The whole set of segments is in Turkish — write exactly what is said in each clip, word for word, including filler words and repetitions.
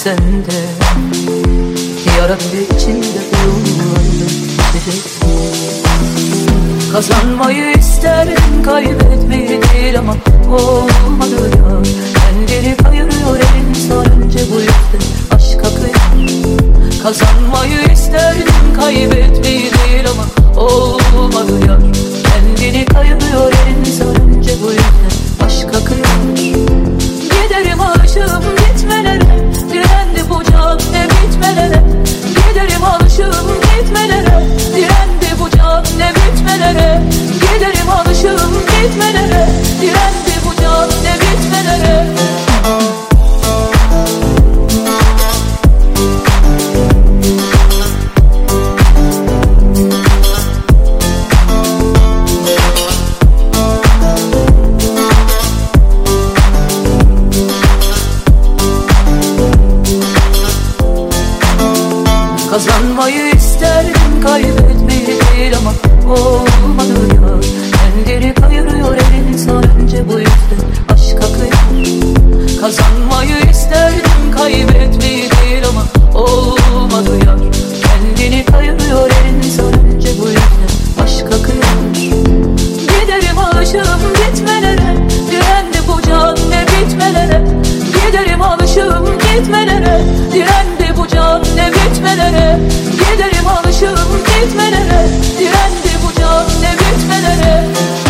sende. Yara bile içinde bulunmadı. Kazanmayı isterim, kaybetmeyi değil ama olmadı ya. Kendini kayırıyor elin sarınca, bu yüzden aşk akıyor. Kazanmayı isterdim, kaybetmeyi değil ama olmadı ya. Kendini kayırıyor elin sarınca, bu yüzden aşk akıyor. Giderim aşığım gitmelere, direndi bu can ne bitmelere. Giderim alışığım gitmelere, direndi bu can ne bitmelere. Giderim alışığım gitmelere, direndi bu can ne bitmelere. Kazanmayı isterdim, kaybetmeyi değil ama olmadı ya. Kendini kayırıyor elin sarınca, bu yüzden aşk akıyor. Kazanmayı isterdim, kaybetmeyi değil ama olmadı ya. Kendini kayırıyor elin sarınca, bu yüzden aşk akıyor. Giderim alışığım gitmelere, direndi bu can ne bitmelere. Giderim alışığım gitmelere, direndi bu can ne bitmelere. Giderim alışığım gitmelere, direndi bu can ne bitmelere.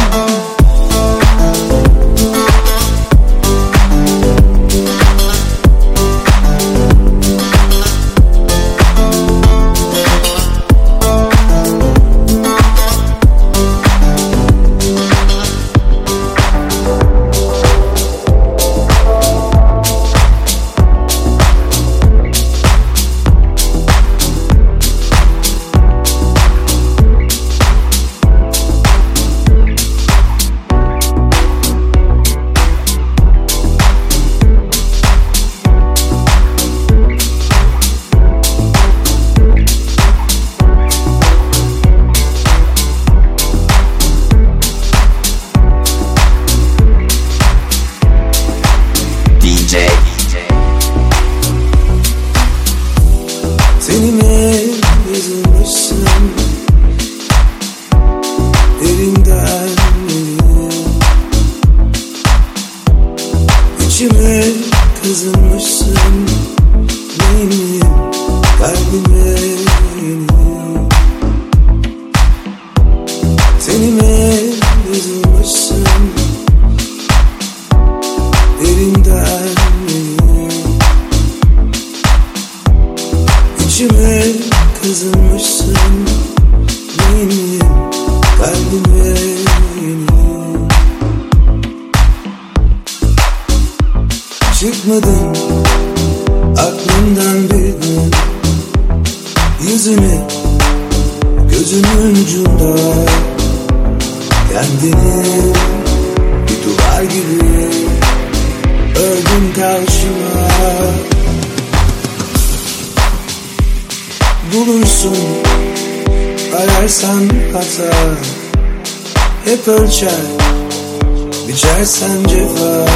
Çıkmadın aklımdan bir gün, yüzünü gözümün ucunda. Kendini bir duvar gibi ördün karşıma. Bulursun ararsan hata, hep ölçer biçersen cefa.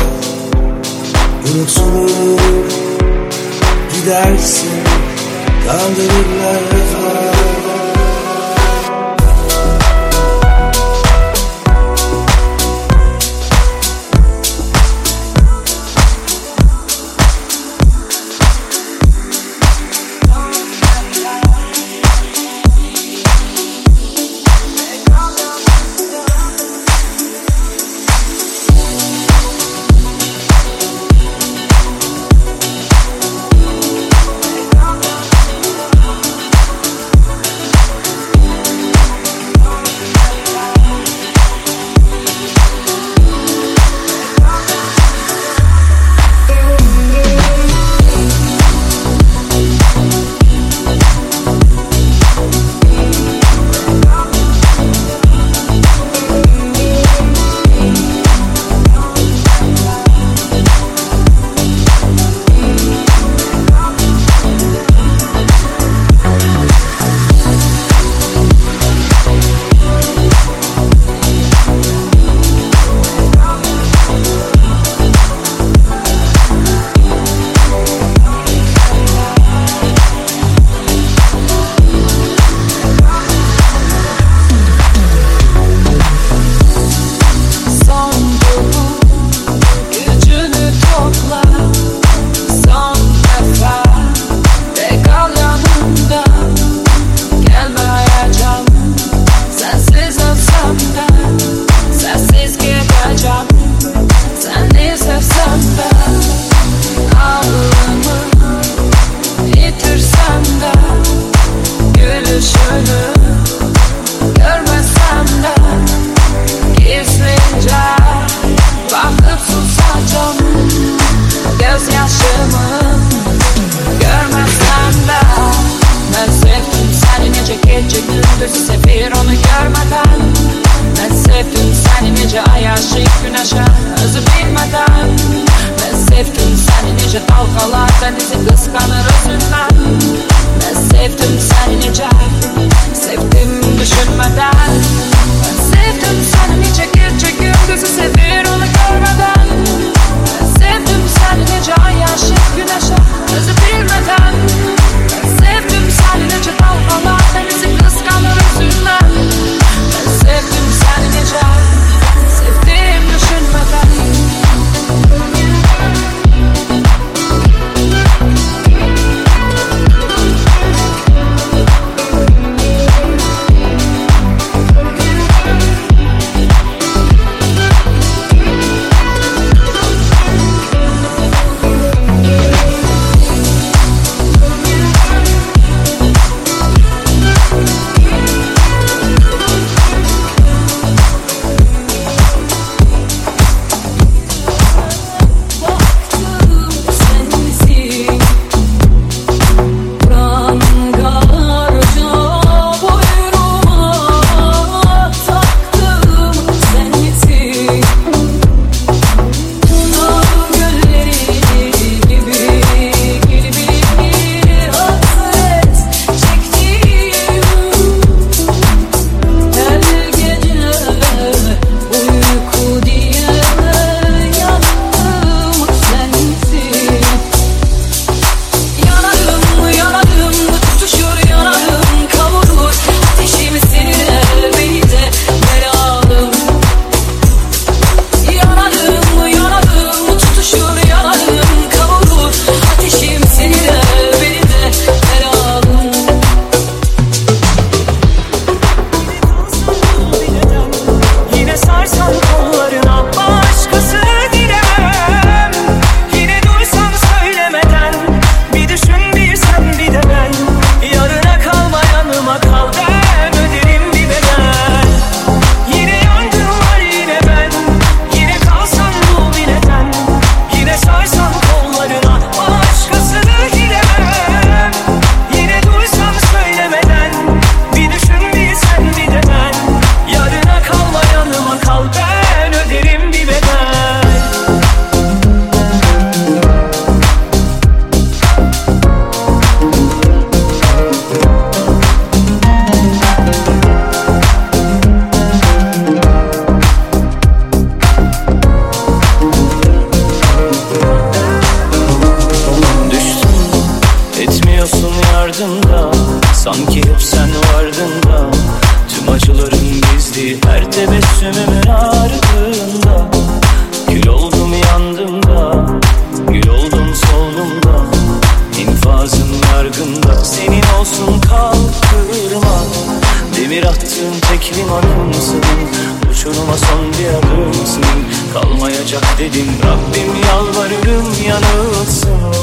Unutulur gidersin, kandırırlar vefa. sevdim seni nice dalgalar denizi kıskanır özünden. Ben sevdim seni nice, sevdim düşünmeden. Ben sevdim seni nice gece gündüzü sevir onu görmeden. Ben sevdim seni nice ay aşık güneşe gözü bilmeden. Ben sevdim seni nice dalgalar denizi kıskanır özünden. Ben sevdim seni nice, sevdim düşünmeden. Sanki hep sen vardın da, tüm acılarım gizli her tebessümümün ardında. Gül oldum yandım da, gül oldum soldum da, infazım yargında. Senin olsun kalkırma, demir attığın tek limanımsın. Uçuruma son bir adımsın, kalmayacak dedim Rabbim yalvarırım yanılsın.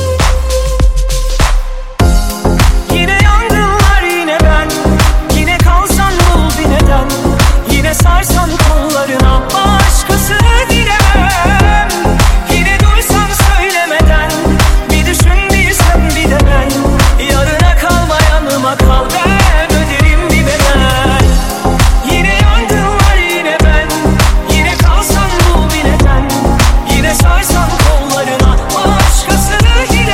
Yine sarsan kollarına başkasını dilemem. Yine duysan söylemeden, bir düşün bir sen bir de ben. Yarına kalma yanıma kal, ben öderim bir bedel. Yine yangınlar yine ben, yine kalsan bu bir neden. Yine sarsan kollarına başkasını dilemem.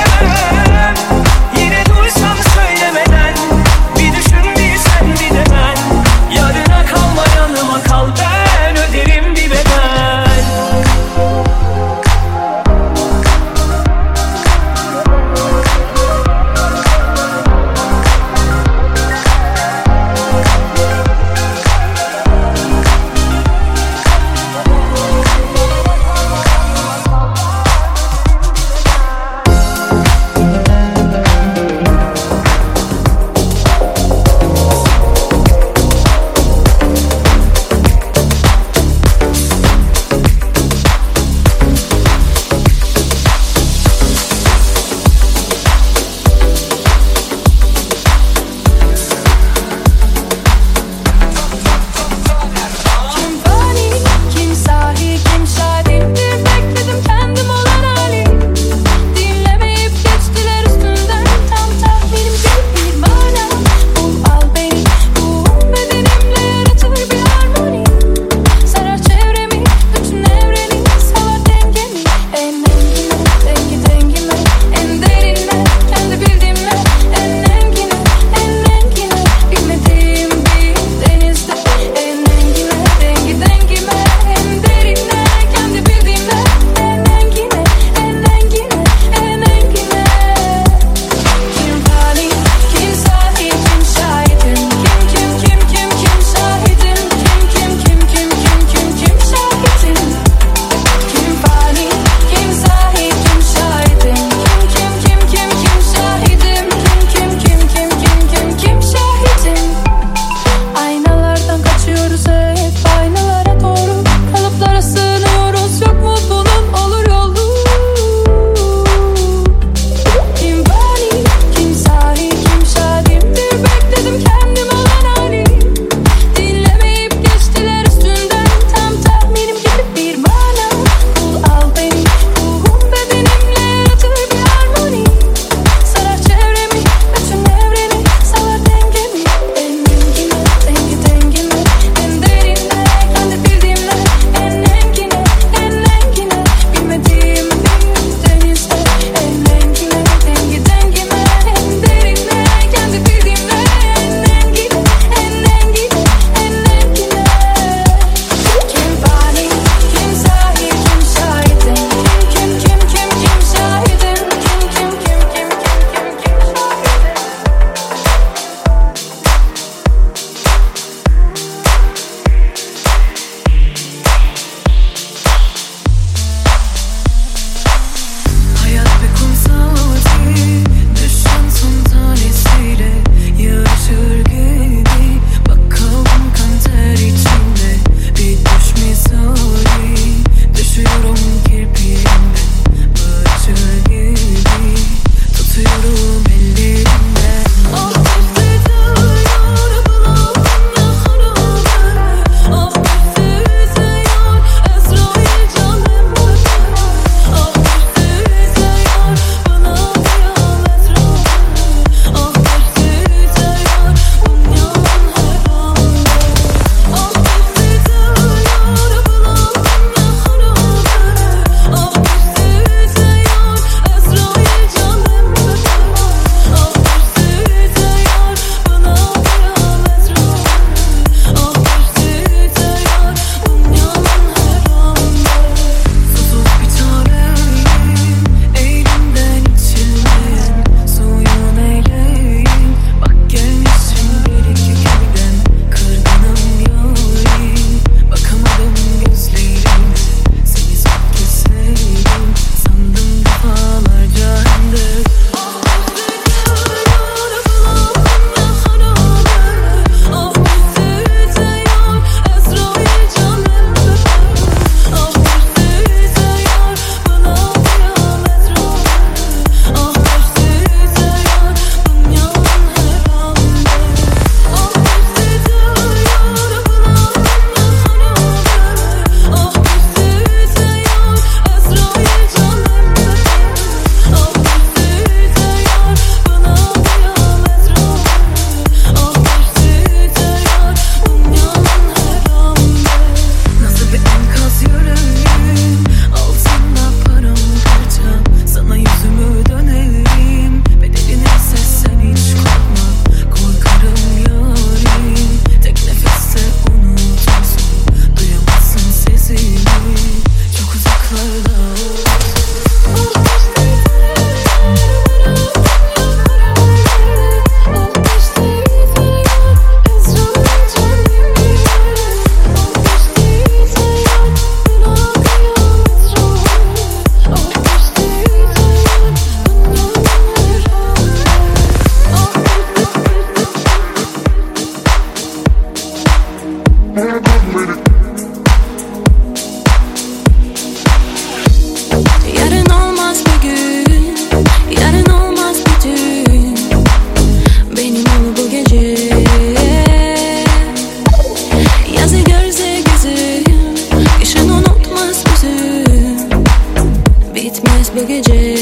bitmez bu gece.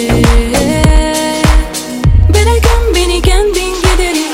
Bırakın beni kendin giderim.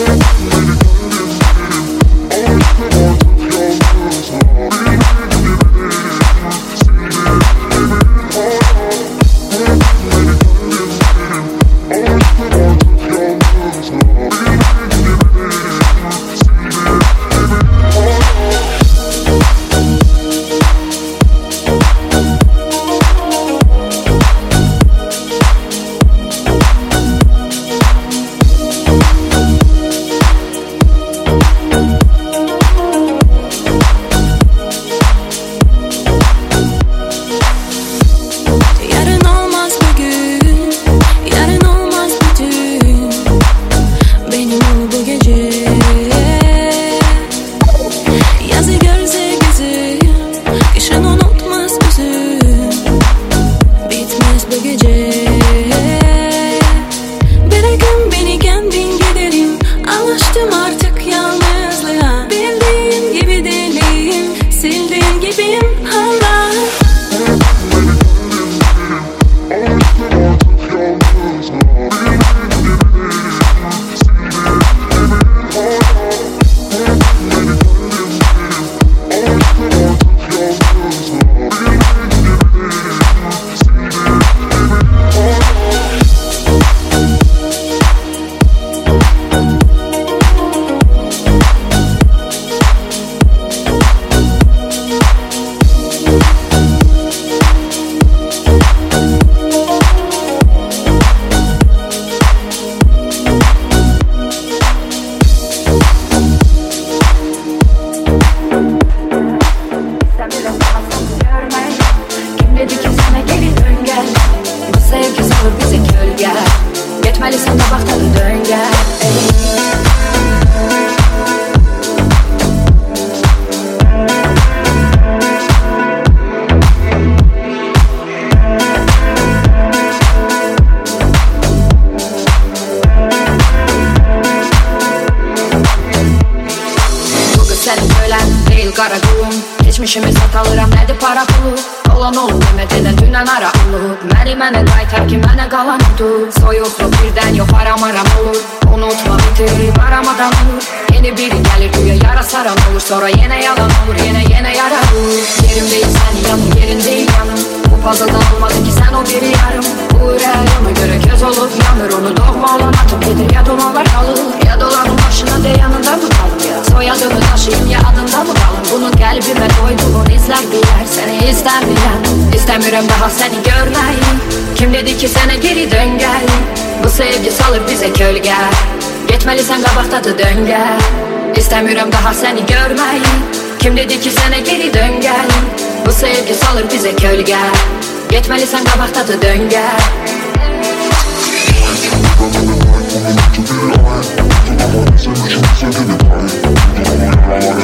Geçmişimi sat alırım nədir para pulu. Olan olub demədədən dünən ara olub. Məni mənə qaytar ki mənə qalan odur. Soyuqluq birdən yox aramaram olur. Unutma bitir aramadan olur. Yeni biri gəlir güya yara saran olur. Sonra yenə yalan olur, yenə yenə yara olur. Yerim deyil sənin yanın, yerin deyil yanım. Bu puzzle'dan olmadı ki sən o biri yarım. Bu ürəyimə görə köz olub yanır. Onu doğma olan atıp gedir ya dolanlar qalır. Ya dolanın başına de yanında mı kalım ya. Soyadımı taşıyım ya adında mı kalım. Bunu qəlbimə koyduğun izlər bilər. Səni istəmirəm, istəmirəm daha səni görməyi. Kim dedi ki sənə geri dön gəl. Bu sevgi salır bizə kölgə. Getməlisən qabaqdadır döngə. İstəmirəm daha səni görməyi. Kim dedi ki sənə geri dön gəl. Bu sevgi salır bizə kölgə. Getməlisən qabaqdadır döngə.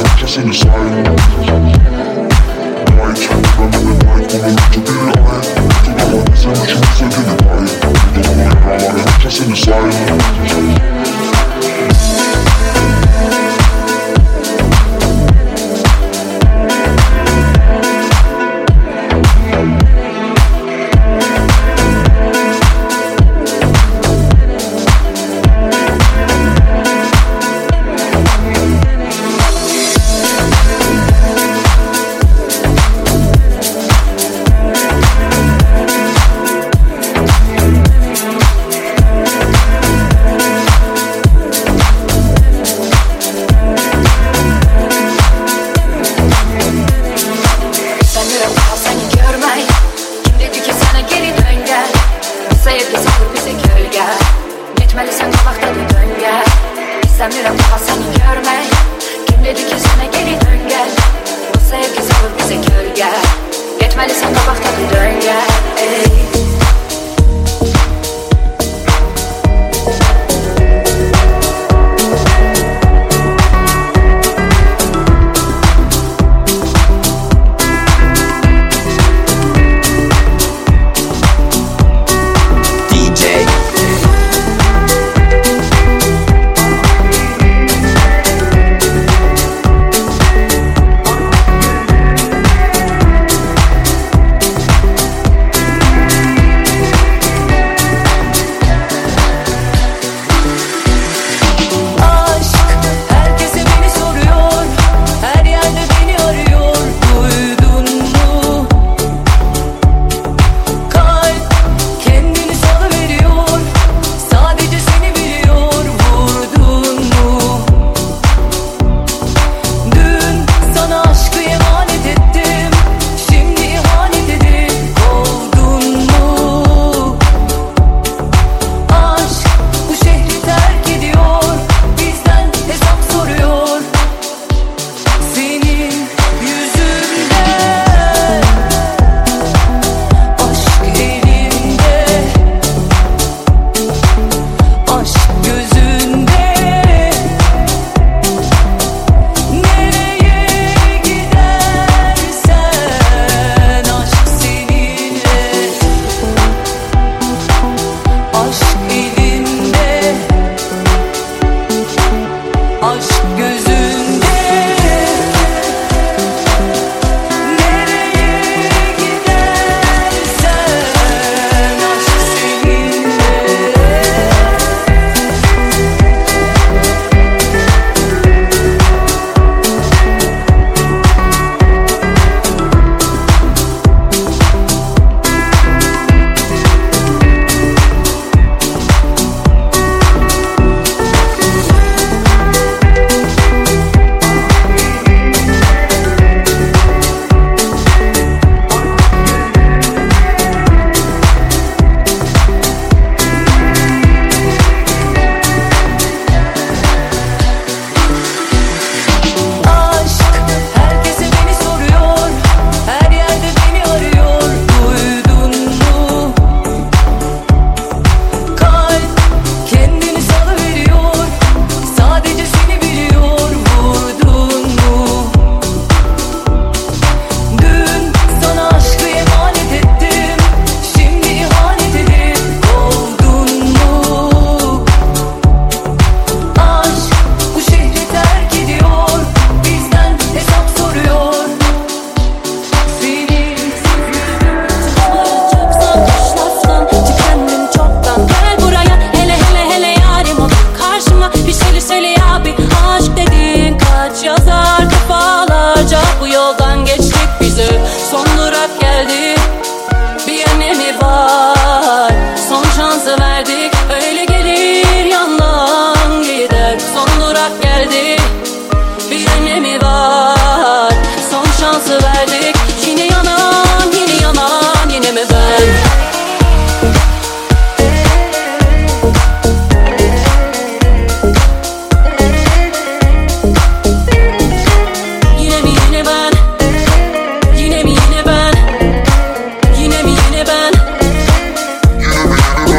Seni say. White, I'm in the white, I'm in the